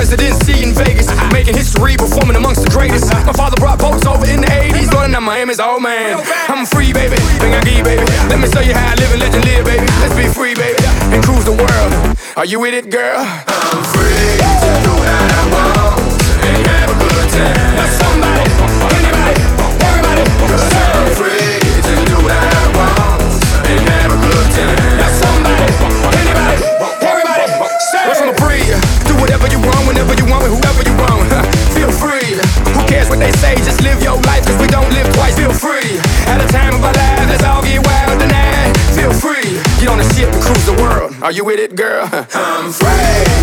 residency in Vegas, making history, performing amongst the greatest. My father brought boats over in the 80s, learning that Miami's old man. I'm free, baby, bring a key, baby. Let me show you how I live and let you live, baby. Let's be free, baby, and cruise the world. Are you with it, girl? I'm free to do what I want and have a good time. Now somebody, anybody, everybody, 'cause I'm free to do what I want and have a good time. Now somebody, anybody, everybody, we're from a free. Do whatever you want, whenever you want, with whoever you want. Feel free. Who cares what they say? Just live your life, 'cause we don't live twice. Feel free. At a time of our lives, let's all get wild tonight. Feel free. Get on the ship and cruise the world. Are you with it, girl? I'm free.